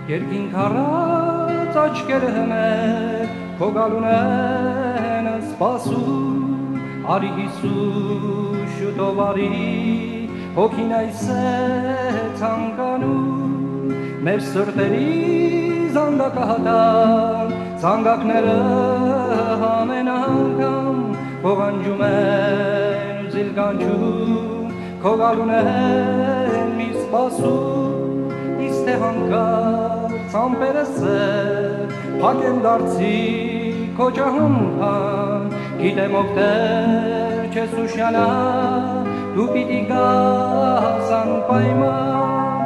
Երկինք առած աչքերը մեր քո գալուն են սպասում, արի Հիսուս շուտով արի, հոգին այս է ցանկանում, մեր սրտերի զանդակահատան, զանգակները ամեն անգամ ողանջում են ու զիլգանչում, քո գալուն են մի սպասում, իսկ թե հանկարծ ամպերս է փակեմ դարձի քո ճահումքան, գիտեմ ով Տեր չես ուշանա, դու պիտի գաս անպայման,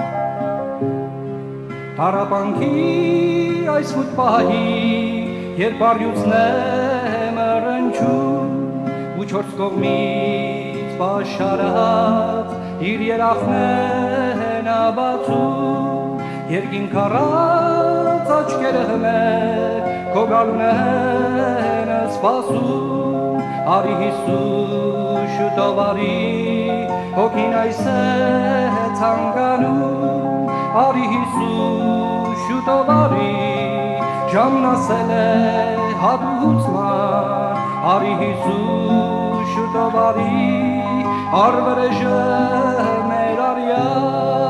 տառապանքի այս մութ պահի, երբ առյուծն եմ հռնչում, ու չորս կողմից պաշարած իր երախն բացում, երկինք առած աչքերը մեր քո գալուն են սպասում, արի Հիսուս շուտով արի, հոգին այս է ցանկանում, արի Հիսուս շուտով արի, ժամն ասել է հատուցման, արի Հիսուս շուտով արի, արվերեժը մեր արյա